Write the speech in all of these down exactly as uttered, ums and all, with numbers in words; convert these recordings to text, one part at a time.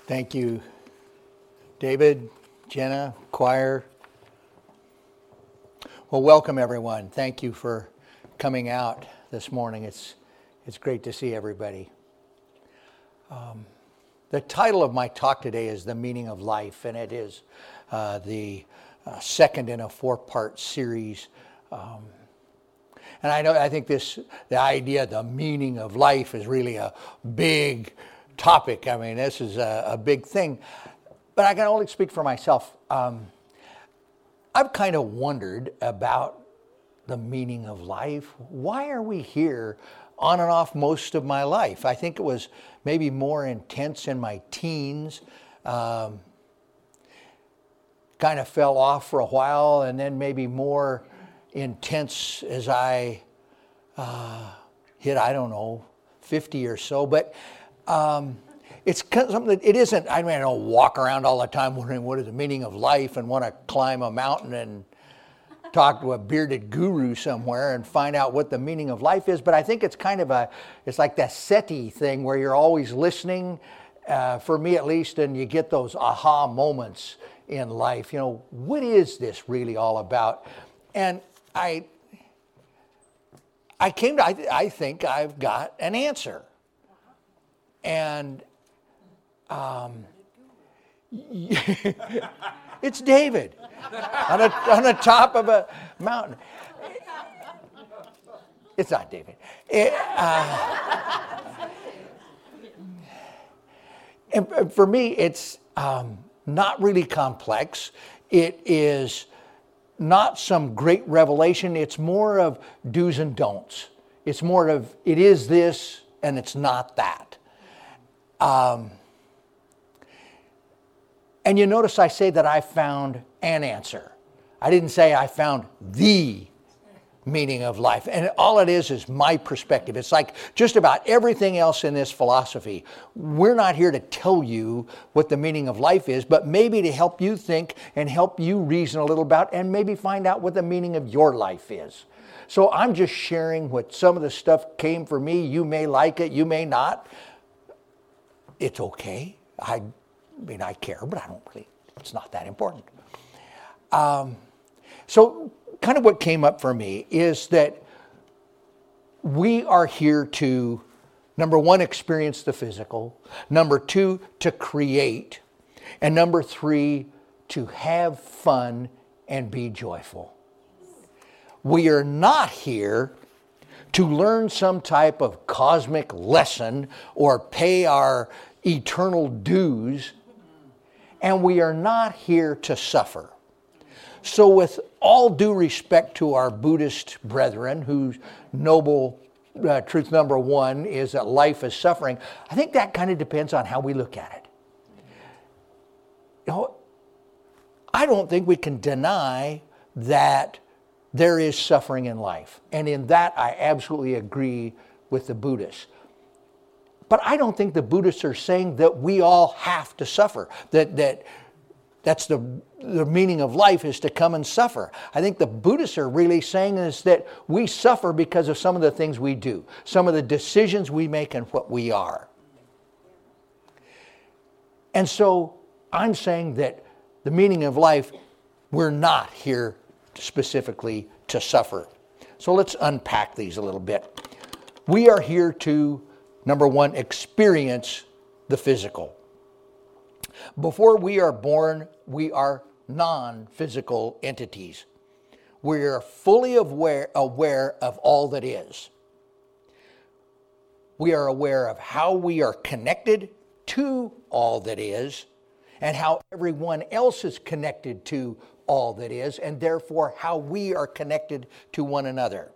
Thank you, David, Jenna, choir. Well, welcome everyone. Thank you for coming out this morning. It's it's great to see everybody. Um, the title of my talk today is The Meaning of Life, and it is uh, the uh, second in a four-part series. Um, and I know I think this the idea, the meaning of life, is really a big topic. I mean, this is a, a big thing, but I can only speak for myself. Um, I've kind of wondered about the meaning of life. Why are we here on and off most of my life? I think it was maybe more intense in my teens. Um, kind of fell off for a while, and then maybe more intense as I uh, hit, I don't know, fifty or so. But um, it's something that it isn't, I mean, I don't walk around all the time wondering what is the meaning of life and want to climb a mountain and talk to a bearded guru somewhere and find out what the meaning of life is. But I think it's kind of a, it's like that SETI thing where you're always listening, uh, for me at least, and you get those aha moments in life. You know, what is this really all about? And I, I came to, I, I think I've got an answer. And um, it's David on, a, on the top of a mountain. It's not David. It, uh, and for me, it's um, not really complex. It is not some great revelation. It's more of do's and don'ts. It's more of it is this and it's not that. Um, and you notice I say that I found an answer. I didn't say I found the meaning of life. And all it is is my perspective. It's like just about everything else in this philosophy. We're not here to tell you what the meaning of life is, but maybe to help you think and help you reason a little about and maybe find out what the meaning of your life is. So I'm just sharing what some of the stuff came for me. You may like it, you may not. It's okay. I mean, I care, but I don't really, it's not that important. Um, so kind of what came up for me is that we are here to, number one, experience the physical. Number two, to create. And number three, to have fun and be joyful. We are not here to learn some type of cosmic lesson or pay our eternal dues, and we are not here to suffer. So with all due respect to our Buddhist brethren, whose noble uh, truth number one is that life is suffering, I think that kind of depends on how we look at it. You know, I don't think we can deny that there is suffering in life. And in that, I absolutely agree with the Buddhists. But I don't think the Buddhists are saying that we all have to suffer, that that that's the, the meaning of life is to come and suffer. I think the Buddhists are really saying is that we suffer because of some of the things we do, some of the decisions we make and what we are. And so I'm saying that the meaning of life, we're not here specifically to suffer. So let's unpack these a little bit. We are here to, number one, experience the physical. Before we are born, we are non-physical entities. We are fully aware, aware of all that is. We are aware of how we are connected to all that is and how everyone else is connected to all that is, and therefore how we are connected to one another.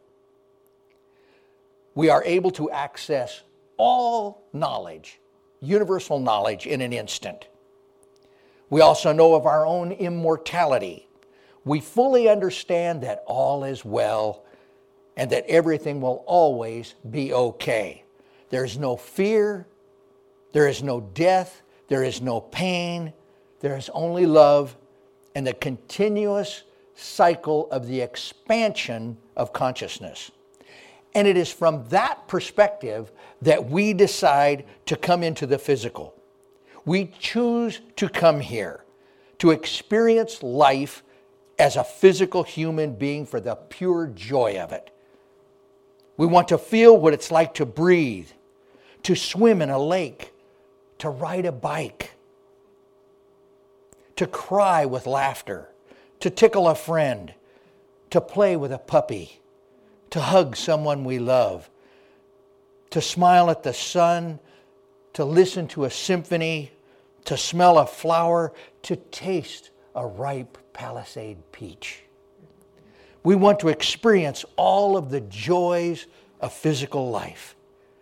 We are able to access all knowledge, universal knowledge, in an instant. We also know of our own immortality. We fully understand that all is well and that everything will always be okay. There is no fear, there is no death, there is no pain, there is only love and the continuous cycle of the expansion of consciousness. And it is from that perspective that we decide to come into the physical. We choose to come here to experience life as a physical human being for the pure joy of it. We want to feel what it's like to breathe, to swim in a lake, to ride a bike, to cry with laughter, to tickle a friend, to play with a puppy, to hug someone we love, to smile at the sun, to listen to a symphony, to smell a flower, to taste a ripe Palisade peach. We want to experience all of the joys of physical life.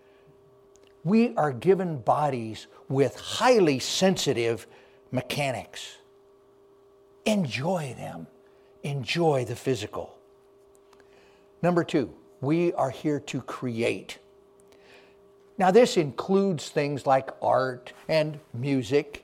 We are given bodies with highly sensitive mechanics. Enjoy them. Enjoy the physical. Number two, we are here to create. Now, this includes things like art and music,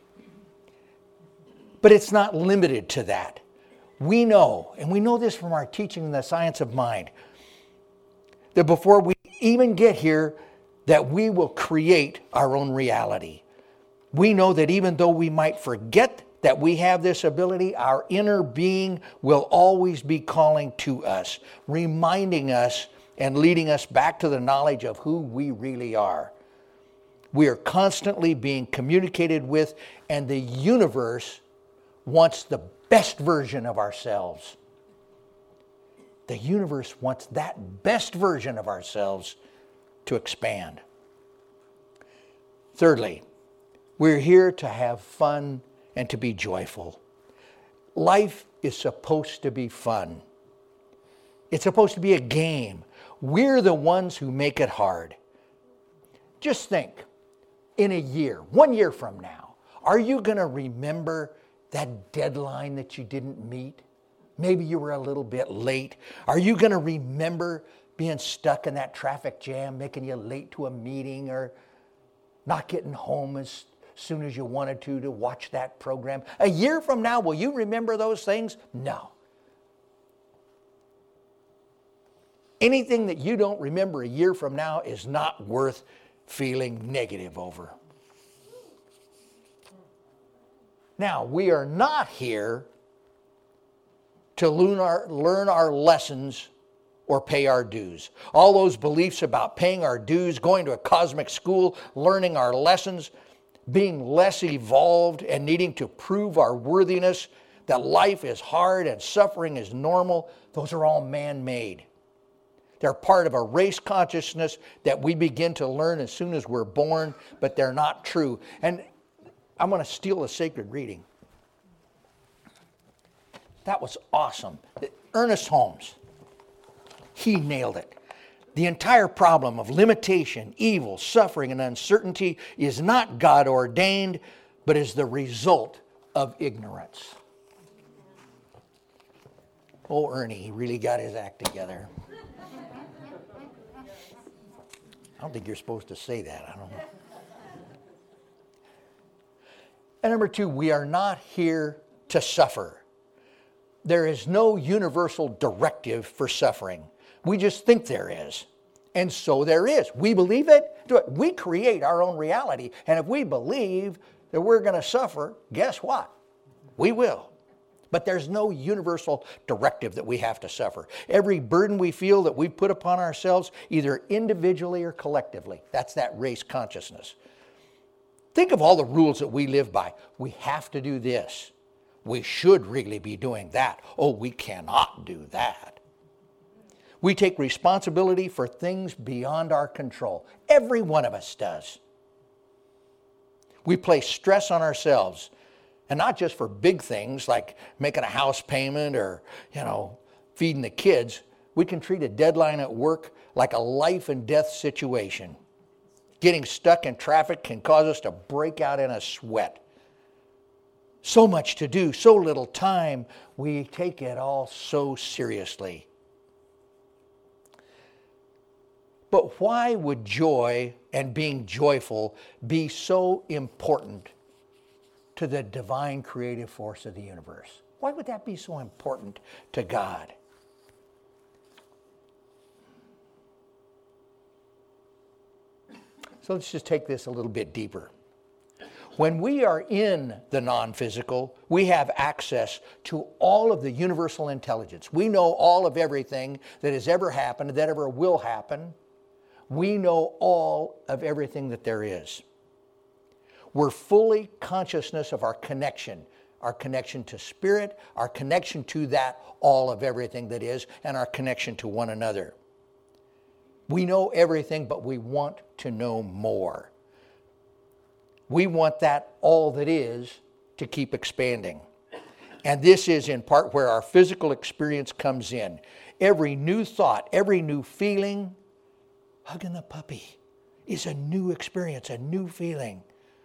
but it's not limited to that. We know, and we know this from our teaching in the science of mind, that before we even get here, that we will create our own reality. We know that even though we might forget that we have this ability, our inner being will always be calling to us, reminding us and leading us back to the knowledge of who we really are. We are constantly being communicated with, and the universe wants the best version of ourselves. The universe wants that best version of ourselves to expand. Thirdly, we're here to have fun and to be joyful. Life is supposed to be fun. It's supposed to be a game. We're the ones who make it hard. Just think, in a year, one year from now, are you going to remember that deadline that you didn't meet? Maybe you were a little bit late. Are you going to remember being stuck in that traffic jam, making you late to a meeting, or not getting home as soon as you wanted to to watch that program? A year from now, will you remember those things? No. Anything that you don't remember a year from now is not worth feeling negative over. Now, we are not here to learn our, learn our lessons or pay our dues. All those beliefs about paying our dues, going to a cosmic school, learning our lessons, being less evolved and needing to prove our worthiness, that life is hard and suffering is normal, those are all man-made. They're part of a race consciousness that we begin to learn as soon as we're born, but they're not true. And I'm going to steal a sacred reading. That was awesome. Ernest Holmes, he nailed it. The entire problem of limitation, evil, suffering, and uncertainty is not God ordained, but is the result of ignorance. Oh, Ernie, he really got his act together. I don't think you're supposed to say that. I don't know. And number two, we are not here to suffer. There is no universal directive for suffering. We just think there is. And so there is. We believe it. Do it. We create our own reality. And if we believe that we're going to suffer, guess what? We will. But there's no universal directive that we have to suffer. Every burden we feel that we put upon ourselves, either individually or collectively, that's that race consciousness. Think of all the rules that we live by. We have to do this. We should really be doing that. Oh, we cannot do that. We take responsibility for things beyond our control. Every one of us does. We place stress on ourselves. And not just for big things like making a house payment or, you know, feeding the kids. We can treat a deadline at work like a life and death situation. Getting stuck in traffic can cause us to break out in a sweat. So much to do, so little time. We take it all so seriously. But why would joy and being joyful be so important to the divine creative force of the universe? Why would that be so important to God? So let's just take this a little bit deeper. When we are in the non-physical, we have access to all of the universal intelligence. We know all of everything that has ever happened, that ever will happen. We know all of everything that there is. We're fully consciousness of our connection, our connection to spirit, our connection to that all of everything that is, and our connection to one another. We know everything, but we want to know more. We want that all that is to keep expanding. And this is in part where our physical experience comes in. Every new thought, every new feeling, hugging the puppy is a new experience, a new feeling.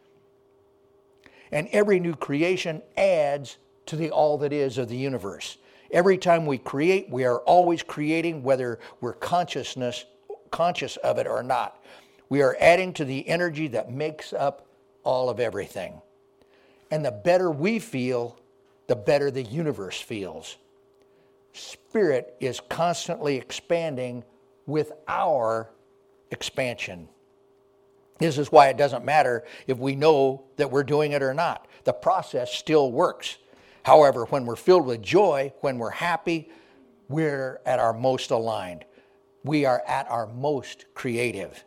And every new creation adds to the all that is of the universe. Every time we create, we are always creating, whether we're consciousness, conscious of it or not. We are adding to the energy that makes up all of everything. And the better we feel, the better the universe feels. Spirit is constantly expanding with our expansion. This is why it doesn't matter if we know that we're doing it or not. The process still works. However, when we're filled with joy, when we're happy, we're at our most aligned. We are at our most creative.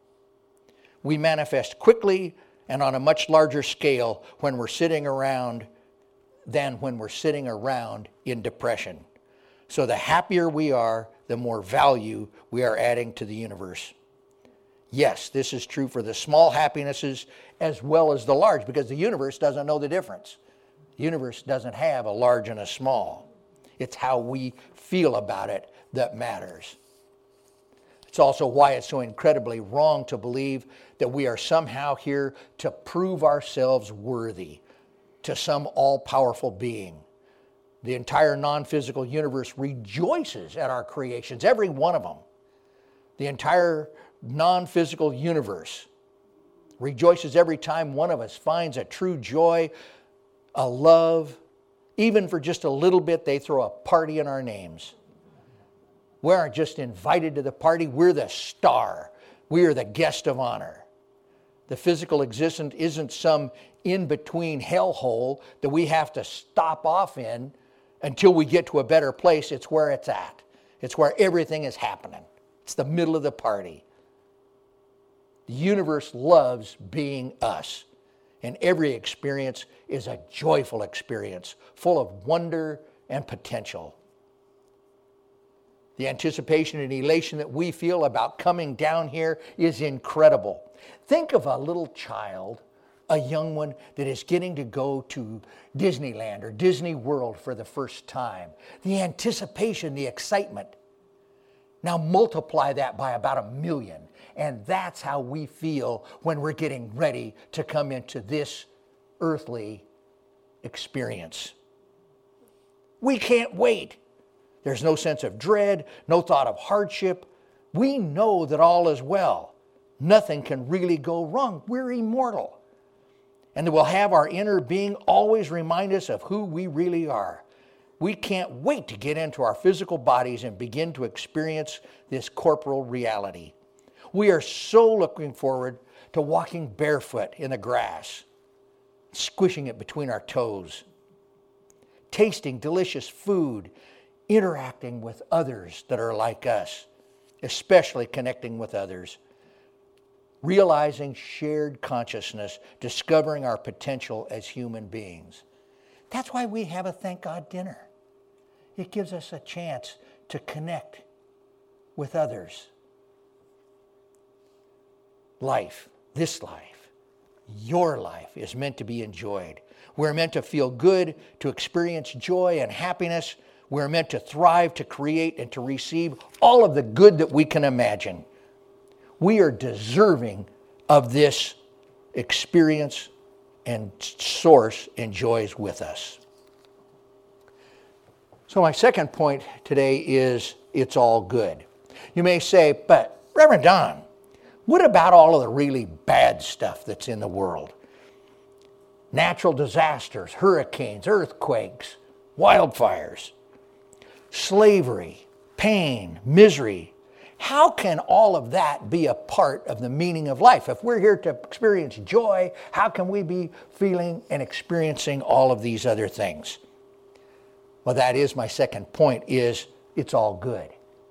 We manifest quickly and on a much larger scale when we're sitting around than when we're sitting around in depression. So the happier we are, the more value we are adding to the universe. Yes, this is true for the small happinesses as well as the large, because the universe doesn't know the difference. The universe doesn't have a large and a small. It's how we feel about it that matters. It's also why it's so incredibly wrong to believe that we are somehow here to prove ourselves worthy to some all-powerful being. The entire non-physical universe rejoices at our creations, every one of them. The entire non-physical universe rejoices every time one of us finds a true joy, a love. Even for just a little bit, they throw a party in our names. We aren't just invited to the party, we're the star. We are the guest of honor. The physical existence isn't some in-between hellhole that we have to stop off in until we get to a better place. It's where it's at. It's where everything is happening. It's the middle of the party. The universe loves being us, and every experience is a joyful experience, full of wonder and potential. The anticipation and elation that we feel about coming down here is incredible. Think of a little child, a young one that is getting to go to Disneyland or Disney World for the first time. The anticipation, the excitement. Now multiply that by about a million. And that's how we feel when we're getting ready to come into this earthly experience. We can't wait. There's no sense of dread, no thought of hardship. We know that all is well. Nothing can really go wrong. We're immortal. And we'll have our inner being always remind us of who we really are. We can't wait to get into our physical bodies and begin to experience this corporal reality. We are so looking forward to walking barefoot in the grass, squishing it between our toes, tasting delicious food, interacting with others that are like us, especially connecting with others, realizing shared consciousness, discovering our potential as human beings. That's why we have a Thank God dinner. It gives us a chance to connect with others. Life, this life, your life is meant to be enjoyed. We're meant to feel good, to experience joy and happiness. We're meant to thrive, to create, and to receive all of the good that we can imagine. We are deserving of this experience, and Source enjoys with us. So my second point today is it's all good. You may say, but Reverend Don, what about all of the really bad stuff that's in the world? Natural disasters, hurricanes, earthquakes, wildfires, slavery, pain, misery, how can all of that be a part of the meaning of life? If we're here to experience joy, how can we be feeling and experiencing all of these other things? Well, that is my second point, is it's all good.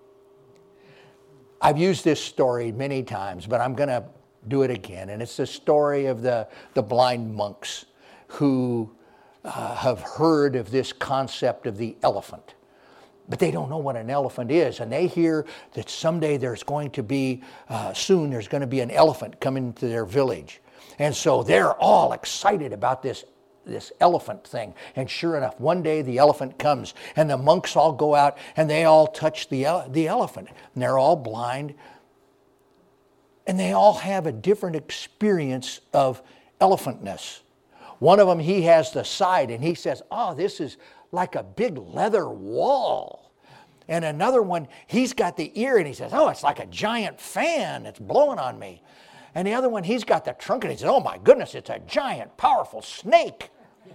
I've used this story many times, but I'm going to do it again. And it's the story of the, the blind monks who uh, have heard of this concept of the elephant. But they don't know what an elephant is. And they hear that someday there's going to be, uh, soon there's going to be an elephant coming to their village. And so they're all excited about this this elephant thing. And sure enough, one day the elephant comes and the monks all go out and they all touch the, ele- the elephant. And they're all blind. And they all have a different experience of elephantness. One of them, he has the side and he says, oh, this is like a big leather wall. And another one, he's got the ear and he says, oh, it's like a giant fan that's blowing on me. And the other one, he's got the trunk and he says, oh my goodness, it's a giant, powerful snake.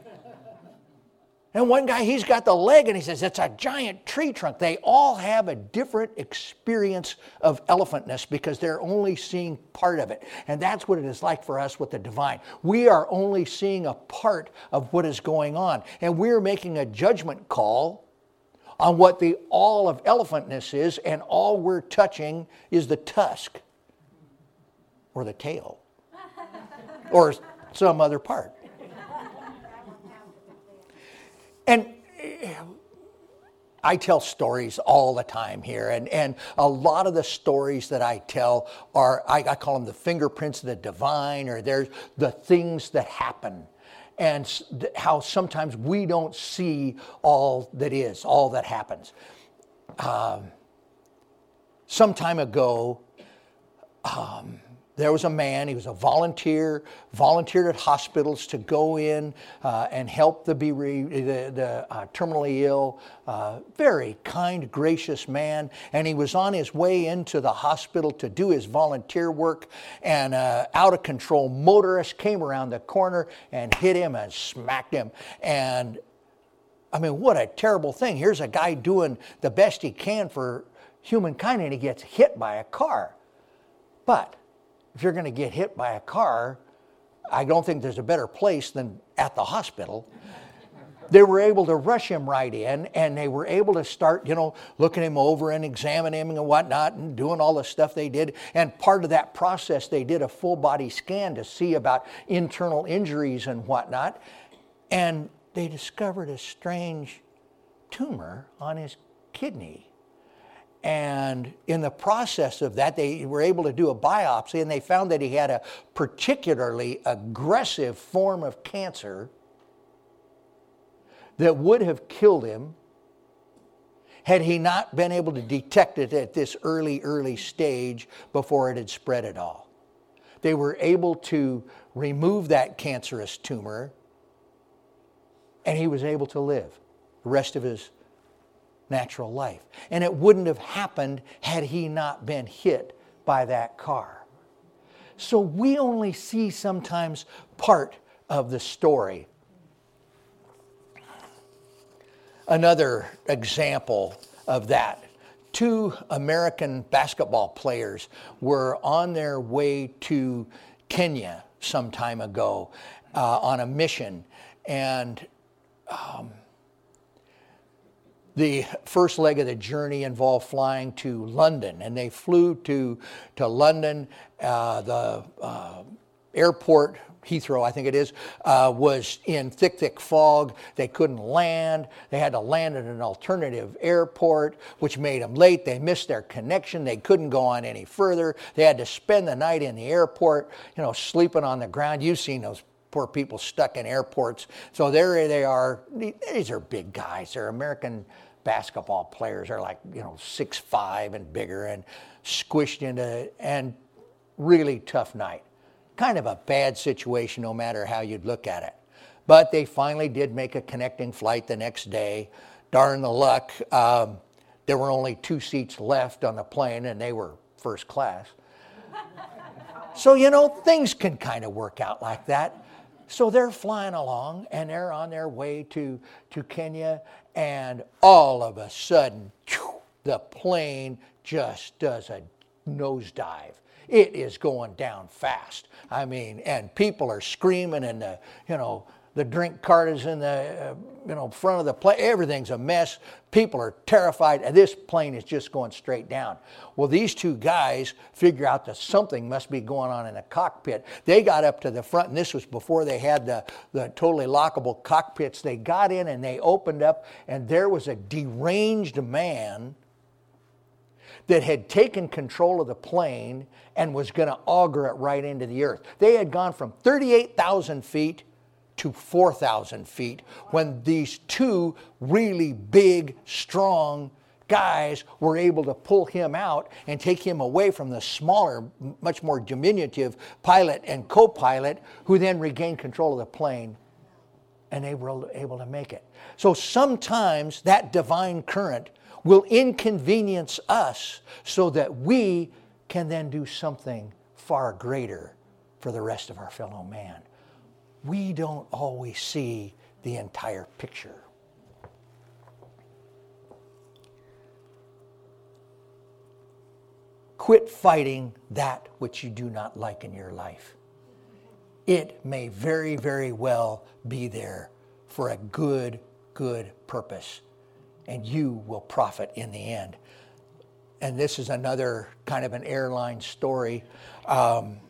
And one guy, he's got the leg and he says, it's a giant tree trunk. They all have a different experience of elephantness because they're only seeing part of it. And that's what it is like for us with the divine. We are only seeing a part of what is going on. And we're making a judgment call on what the all of elephantness is, and all we're touching is the tusk or the tail or some other part. And I tell stories all the time here, and, and a lot of the stories that I tell are, I, I call them the fingerprints of the divine, or there's the things that happen, and how sometimes we don't see all that is, all that happens. Um, some time ago, um, there was a man, he was a volunteer, volunteered at hospitals to go in uh, and help the, bereaved, the, the uh, terminally ill. Uh, very kind, gracious man. And he was on his way into the hospital to do his volunteer work. And uh, out of control motorist came around the corner and hit him and smacked him. And I mean, what a terrible thing. Here's a guy doing the best he can for humankind and he gets hit by a car. But if you're going to get hit by a car, I don't think there's a better place than at the hospital. They were able to rush him right in, and they were able to start, you know, looking him over and examining him and whatnot and doing all the stuff they did. And part of that process, they did a full body scan to see about internal injuries and whatnot. And they discovered a strange tumor on his kidney. And in the process of that, they were able to do a biopsy, and they found that he had a particularly aggressive form of cancer that would have killed him had he not been able to detect it at this early, early stage before it had spread at all. They were able to remove that cancerous tumor, and he was able to live the rest of his natural life. And it wouldn't have happened had he not been hit by that car. So we only see sometimes part of the story. Another example of that. Two American basketball players were on their way to Kenya some time ago uh, on a mission. And um, the first leg of the journey involved flying to London, and they flew to, to London. Uh, the uh, airport, Heathrow, I think it is, uh, was in thick, thick fog. They couldn't land. They had to land at an alternative airport, which made them late. They missed their connection. They couldn't go on any further. They had to spend the night in the airport, you know, sleeping on the ground. You've seen those poor people stuck in airports. So there they are. These are big guys. They're American basketball players. Are like, you know, six five and bigger and squished into, and really tough night. Kind of a bad situation no matter how you'd look at it. But they finally did make a connecting flight the next day. Darn the luck. Um, there were only two seats left on the plane and they were first class. So, you know, things can kind of work out like that. So they're flying along and they're on their way to, to Kenya, and all of a sudden, the plane just does a nosedive. It is going down fast. I mean, and people are screaming, and the, you know, the drink cart is in the, uh, you know, front of the plane. Everything's a mess. People are terrified, and this plane is just going straight down. Well, these two guys figure out that something must be going on in the cockpit. They got up to the front, and this was before they had the, the totally lockable cockpits. They got in, and they opened up, and there was a deranged man that had taken control of the plane and was going to auger it right into the earth. They had gone from thirty-eight thousand feet to four thousand feet when these two really big, strong guys were able to pull him out and take him away from the smaller, much more diminutive pilot and co-pilot, who then regained control of the plane, and they were able to make it. So sometimes that divine current will inconvenience us so that we can then do something far greater for the rest of our fellow man. We don't always see the entire picture. Quit fighting that which you do not like in your life. It may very, very well be there for a good, good purpose, and you will profit in the end. And this is another kind of an airline story. Um,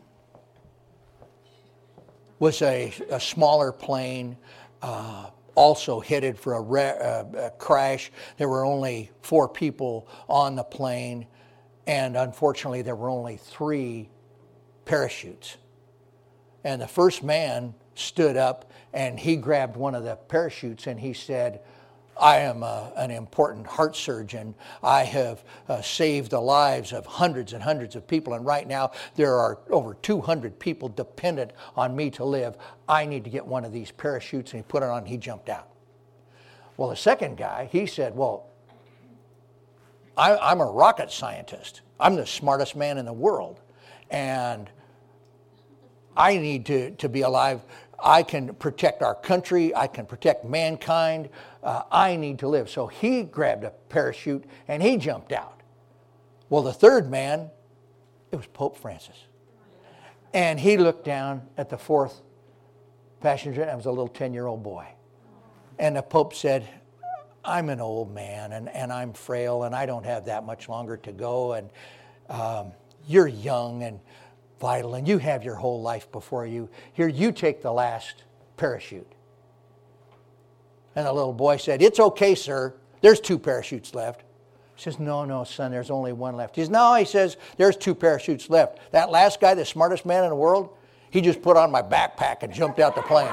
was a, a smaller plane, uh, also headed for a, re- uh, a crash. There were only four people on the plane, and unfortunately there were only three parachutes. And the first man stood up, and he grabbed one of the parachutes, and he said, I am a, an important heart surgeon. I have uh, saved the lives of hundreds and hundreds of people, and right now there are over two hundred people dependent on me to live. I need to get one of these parachutes, and he put it on, and he jumped out. Well, the second guy, he said, well, I, I'm a rocket scientist. I'm the smartest man in the world, and I need to, to be alive. I can protect our country. I can protect mankind. Uh, I need to live. So he grabbed a parachute and he jumped out. Well, the third man, it was Pope Francis. And he looked down at the fourth passenger, and it was a little ten-year-old boy. And the Pope said, I'm an old man, and, and I'm frail, and I don't have that much longer to go. And um, you're young and vital, and you have your whole life before you. Here, you take the last parachute. And the little boy said, it's okay, sir. There's two parachutes left. He says, no, no, son, there's only one left. He says, no, he says, there's two parachutes left. That last guy, the smartest man in the world, he just put on my backpack and jumped out the plane.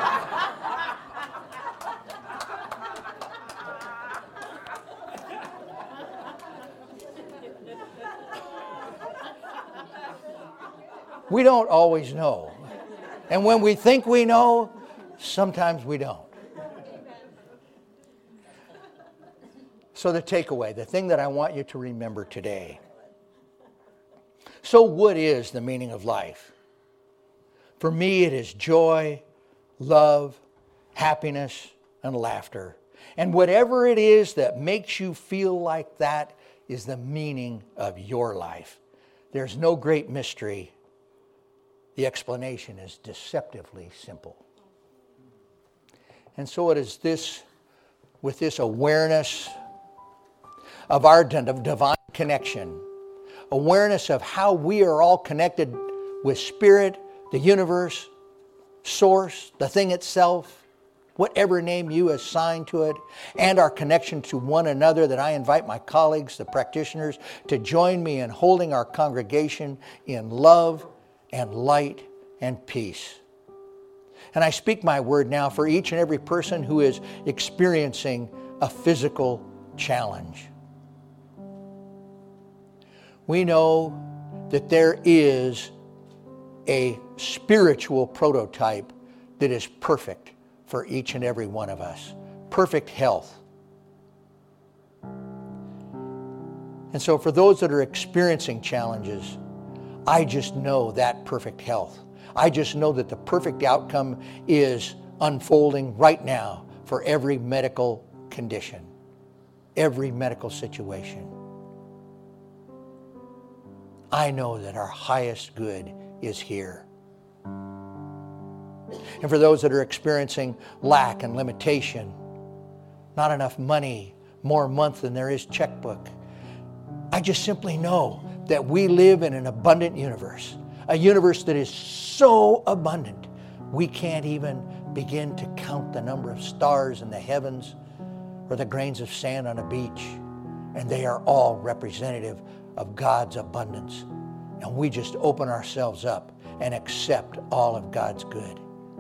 We don't always know. And when we think we know, sometimes we don't. So the takeaway, the thing that I want you to remember today. So what is the meaning of life? For me, it is joy, love, happiness, and laughter. And whatever it is that makes you feel like that is the meaning of your life. There's no great mystery. The explanation is deceptively simple. And so it is this, with this awareness of our divine connection, awareness of how we are all connected with Spirit, the universe, Source, the thing itself, whatever name you assign to it, and our connection to one another, that I invite my colleagues, the practitioners, to join me in holding our congregation in love and light and peace. And I speak my word now for each and every person who is experiencing a physical challenge. We know that there is a spiritual prototype that is perfect for each and every one of us. Perfect health. And so for those that are experiencing challenges, I just know that perfect health. I just know that the perfect outcome is unfolding right now for every medical condition, every medical situation. I know that our highest good is here. And for those that are experiencing lack and limitation, not enough money, more month than there is checkbook, I just simply know that we live in an abundant universe, a universe that is so abundant we can't even begin to count the number of stars in the heavens or the grains of sand on a beach. And they are all representative of God's abundance. And we just open ourselves up and accept all of God's good.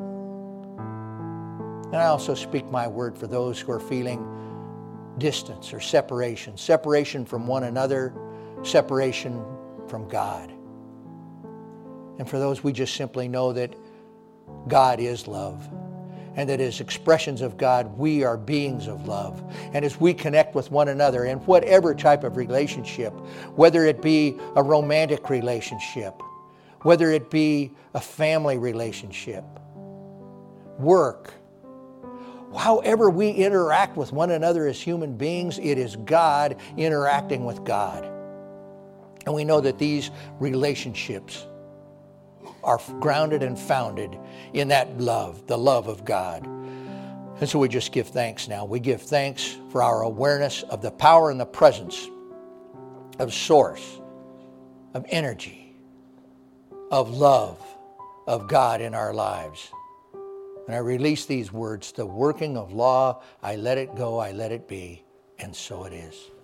And I also speak my word for those who are feeling distance or separation, separation from one another, separation from God. And for those, we just simply know that God is love, and that as expressions of God, we are beings of love. And as we connect with one another in whatever type of relationship, whether it be a romantic relationship, whether it be a family relationship, work, however we interact with one another as human beings, it is God interacting with God. And we know that these relationships are grounded and founded in that love, the love of God. And so we just give thanks now. We give thanks for our awareness of the power and the presence of source, of energy, of love of God in our lives. And I release these words, the working of law, I let it go, I let it be, and so it is.